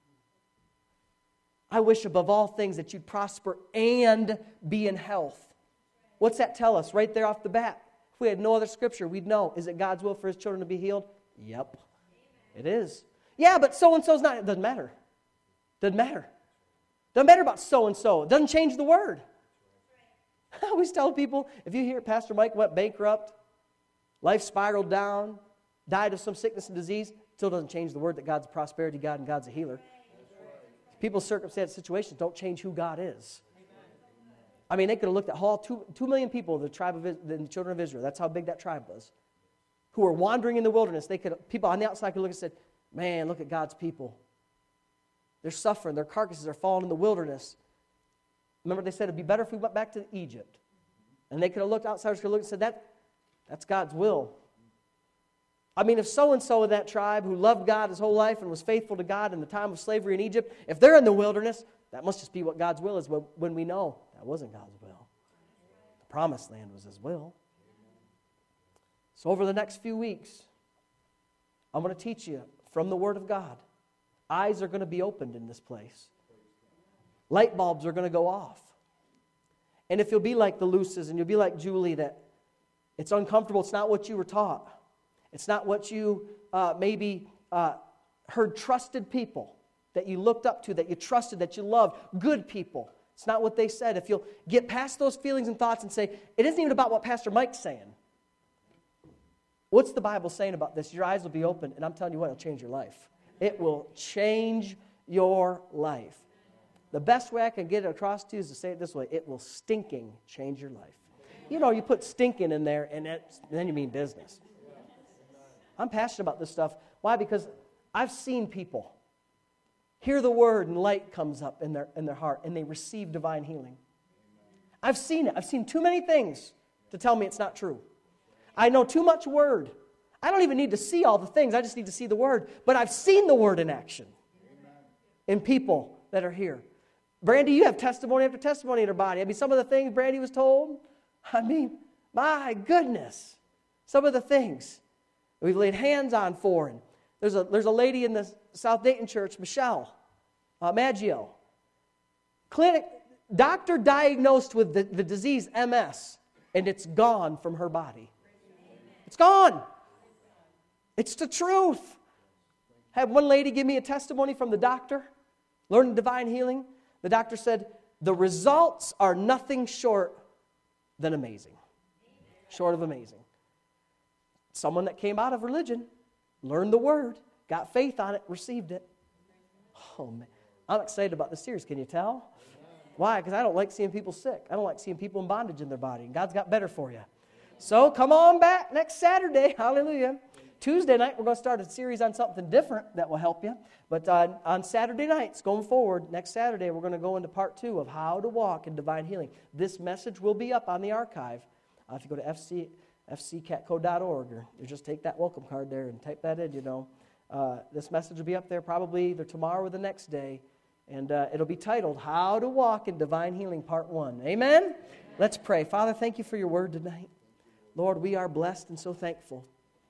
I wish above all things that you'd prosper and be in health. What's that tell us right there off the bat? If we had no other scripture, we'd know. Is it God's will for his children to be healed? Yep. It is. Yeah, but so-and-so's not. It doesn't matter. Doesn't matter. Doesn't matter about so-and-so. It doesn't change the word. I always tell people, if you hear Pastor Mike went bankrupt, life spiraled down, died of some sickness and disease, still doesn't change the word that God's a prosperity God and God's a healer. People's circumstances, situations don't change who God is. I mean, they could have looked at all 2 million people, the children of Israel. That's how big that tribe was. Who were wandering in the wilderness. People on the outside could look and said, man, look at God's people. They're suffering. Their carcasses are falling in the wilderness. Remember, they said it'd be better if we went back to Egypt. And they could have looked, outsiders could have looked and said, that's God's will. I mean, if so-and-so in that tribe who loved God his whole life and was faithful to God in the time of slavery in Egypt, if they're in the wilderness, that must just be what God's will is when we know that wasn't God's will. The promised land was his will. So over the next few weeks, I'm going to teach you from the Word of God. Eyes are going to be opened in this place. Light bulbs are going to go off. And if you'll be like the Luces and you'll be like Julie, that it's uncomfortable, it's not what you were taught. It's not what you maybe heard trusted people that you looked up to, that you trusted, that you loved, good people. It's not what they said. If you'll get past those feelings and thoughts and say, it isn't even about what Pastor Mike's saying. What's the Bible saying about this? Your eyes will be open, and I'm telling you what, it'll change your life. It will change your life. The best way I can get it across to you is to say it this way. It will stinking change your life. You know, you put stinking in there, and then you mean business. I'm passionate about this stuff. Why? Because I've seen people hear the word and light comes up in their heart and they receive divine healing. I've seen it. I've seen too many things to tell me it's not true. I know too much word. I don't even need to see all the things. I just need to see the word. But I've seen the word in action in people that are here. Brandy, you have testimony after testimony in her body. I mean, some of the things Brandy was told, I mean, my goodness. Some of the things we've laid hands on for. And there's a lady in the South Dayton church, Michelle Maggio. Doctor diagnosed with the disease MS, and it's gone from her body. It's gone. It's the truth. Had one lady give me a testimony from the doctor, learning divine healing. The doctor said, the results are nothing short than amazing. Short of amazing. Someone that came out of religion, learned the word, got faith on it, received it. Oh, man. I'm excited about this series. Can you tell? Why? Because I don't like seeing people sick. I don't like seeing people in bondage in their body. And God's got better for you. So come on back next Saturday. Hallelujah. Tuesday night, we're going to start a series on something different that will help you. But on Saturday nights, going forward, next Saturday, we're going to go into part 2 of how to walk in divine healing. This message will be up on the archive. If you go to fccatco.org, or you just take that welcome card there and type that in, this message will be up there probably either tomorrow or the next day. And it'll be titled, How to Walk in Divine Healing, Part 1. Amen? Let's pray. Father, thank you for your word tonight. Lord, we are blessed and so thankful.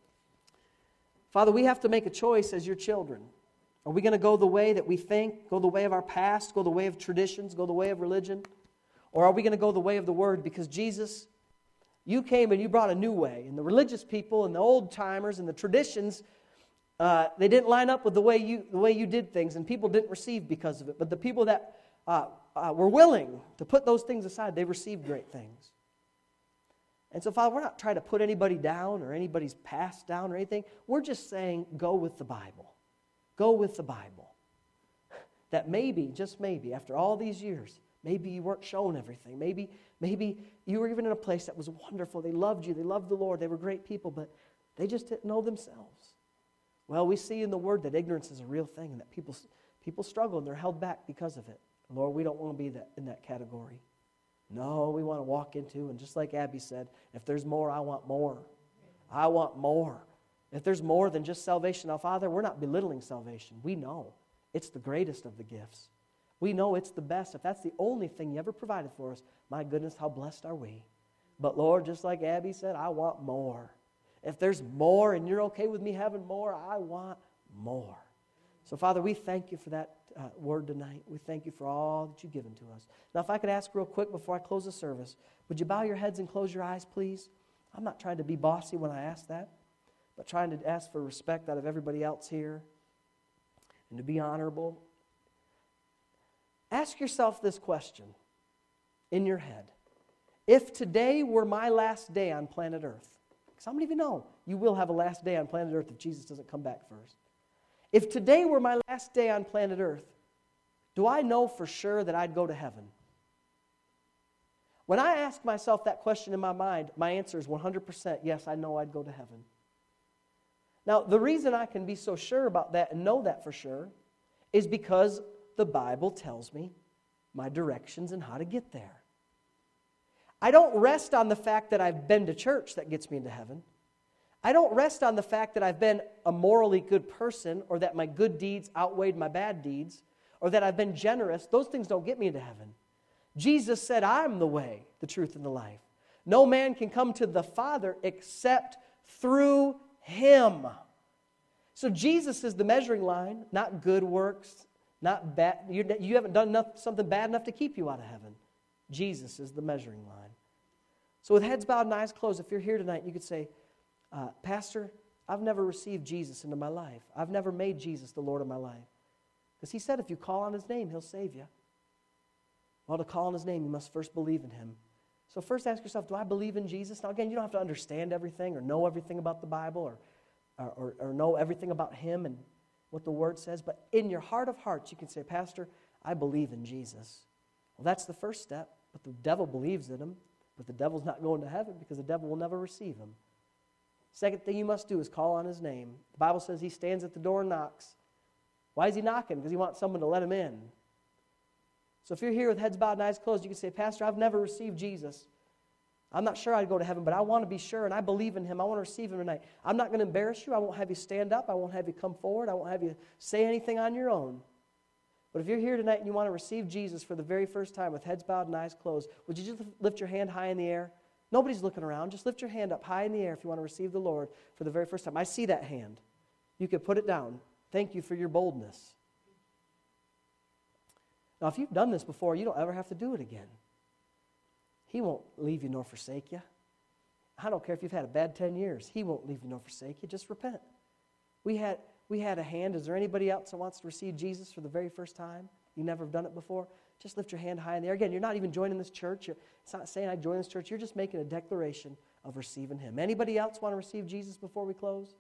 Father, we have to make a choice as your children. Are we going to go the way that we think, go the way of our past, go the way of traditions, go the way of religion? Or are we going to go the way of the word? Because Jesus, you came and you brought a new way. And the religious people and the old-timers and the traditions, they didn't line up with the way you did things, and people didn't receive because of it. But the people that were willing to put those things aside, they received great things. And so, Father, we're not trying to put anybody down or anybody's past down or anything. We're just saying, go with the Bible. Go with the Bible. That maybe, just maybe, after all these years, maybe you weren't shown everything. Maybe you were even in a place that was wonderful. They loved you. They loved the Lord. They were great people, but they just didn't know themselves. Well, we see in the Word that ignorance is a real thing and that people struggle and they're held back because of it. Lord, we don't want to be in that category. No, we want to walk into, and just like Abby said, if there's more, I want more. I want more. If there's more than just salvation. Now, Father, we're not belittling salvation. We know it's the greatest of the gifts. We know it's the best. If that's the only thing you ever provided for us, my goodness, how blessed are we. But Lord, just like Abby said, I want more. If there's more and you're okay with me having more, I want more. So, Father, we thank you for that word tonight. We thank you for all that you've given to us. Now, if I could ask real quick before I close the service, would you bow your heads and close your eyes, please? I'm not trying to be bossy when I ask that, but trying to ask for respect out of everybody else here and to be honorable. Ask yourself this question in your head. If today were my last day on planet Earth, because how many of you know you will have a last day on planet Earth if Jesus doesn't come back first? If today were my last day on planet Earth, do I know for sure that I'd go to heaven? When I ask myself that question in my mind, my answer is 100% yes, I know I'd go to heaven. Now, the reason I can be so sure about that and know that for sure is because the Bible tells me my directions and how to get there. I don't rest on the fact that I've been to church that gets me into heaven. I don't rest on the fact that I've been a morally good person or that my good deeds outweighed my bad deeds or that I've been generous. Those things don't get me into heaven. Jesus said, I'm the way, the truth, and the life. No man can come to the Father except through Him. So Jesus is the measuring line, not good works, not bad. You haven't done something bad enough to keep you out of heaven. Jesus is the measuring line. So with heads bowed and eyes closed, if you're here tonight, you could say, Pastor, I've never received Jesus into my life. I've never made Jesus the Lord of my life. Because He said if you call on His name, He'll save you. Well, to call on his name, you must first believe in him. So first ask yourself, do I believe in Jesus? Now again, you don't have to understand everything or know everything about the Bible or know everything about him and what the Word says, but in your heart of hearts, you can say, Pastor, I believe in Jesus. Well, that's the first step, but the devil believes in him, but the devil's not going to heaven because the devil will never receive him. Second thing you must do is call on his name. The Bible says he stands at the door and knocks. Why is he knocking? Because he wants someone to let him in. So if you're here with heads bowed and eyes closed, you can say, Pastor, I've never received Jesus. I'm not sure I'd go to heaven, but I want to be sure, and I believe in him. I want to receive him tonight. I'm not going to embarrass you. I won't have you stand up. I won't have you come forward. I won't have you say anything on your own. But if you're here tonight and you want to receive Jesus for the very first time with heads bowed and eyes closed, would you just lift your hand high in the air? Nobody's looking around. Just lift your hand up high in the air if you want to receive the Lord for the very first time. I see that hand. You could put it down. Thank you for your boldness. Now, if you've done this before, you don't ever have to do it again. He won't leave you nor forsake you. I don't care if you've had a bad 10 years. He won't leave you nor forsake you. Just repent. We had a hand. Is there anybody else that wants to receive Jesus for the very first time? You never have done it before? Just lift your hand high in the air. Again, you're not even joining this church. It's not saying I join this church. You're just making a declaration of receiving him. Anybody else want to receive Jesus before we close?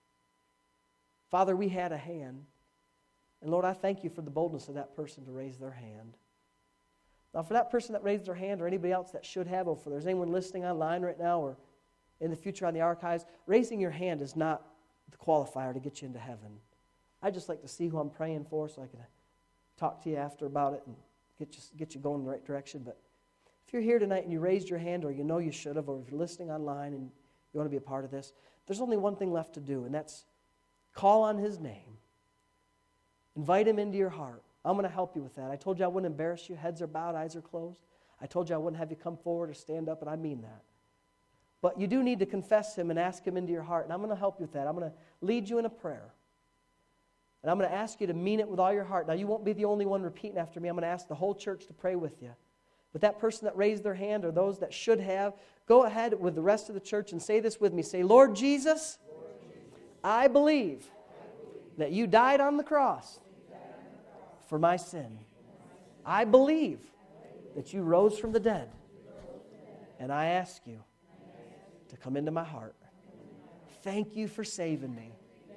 Father, we had a hand. And Lord, I thank you for the boldness of that person to raise their hand. Now, for that person that raised their hand or anybody else that should have, or if there's anyone listening online right now or in the future on the archives, raising your hand is not the qualifier to get you into heaven. I'd just like to see who I'm praying for so I can talk to you after about it and get you going in the right direction. But if you're here tonight and you raised your hand or you know you should have, or if you're listening online and you want to be a part of this, there's only one thing left to do, and that's call on his name. Invite him into your heart. I'm going to help you with that. I told you I wouldn't embarrass you. Heads are bowed, eyes are closed. I told you I wouldn't have you come forward or stand up, and I mean that. But you do need to confess him and ask him into your heart, and I'm going to help you with that. I'm going to lead you in a prayer. And I'm going to ask you to mean it with all your heart. Now, you won't be the only one repeating after me. I'm going to ask the whole church to pray with you. But that person that raised their hand or those that should have, go ahead with the rest of the church and say this with me. Say, Lord Jesus, I believe that you died on the cross for my sin. I believe that you rose from the dead. And I ask you to come into my heart. Thank you for saving me.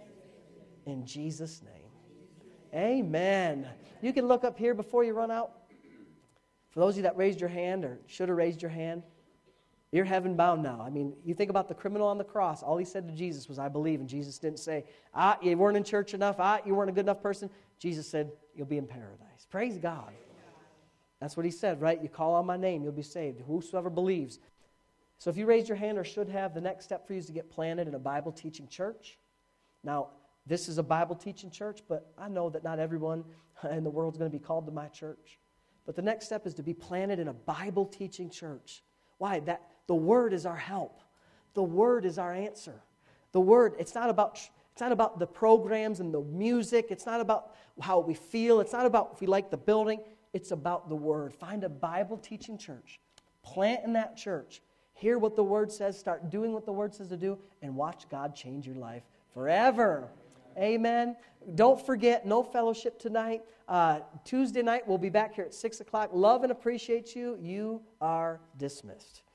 In Jesus' name. Amen. You can look up here before you run out. For those of you that raised your hand or should have raised your hand, you're heaven bound now. I mean, you think about the criminal on the cross. All he said to Jesus was, I believe. And Jesus didn't say, you weren't in church enough. You weren't a good enough person. Jesus said, you'll be in paradise. Praise God. That's what he said, right? You call on my name, you'll be saved. Whosoever believes. So if you raised your hand or should have, the next step for you is to get planted in a Bible teaching church. Now, this is a Bible teaching church, but I know that not everyone in the world is going to be called to my church. But the next step is to be planted in a Bible teaching church. Why? The Word is our help. The Word is our answer. The Word, it's not about the programs and the music. It's not about how we feel. It's not about if we like the building. It's about the Word. Find a Bible teaching church. Plant in that church. Hear what the Word says. Start doing what the Word says to do. And watch God change your life forever. Amen. Don't forget, no fellowship tonight. Tuesday night, we'll be back here at 6 o'clock. Love and appreciate you. You are dismissed.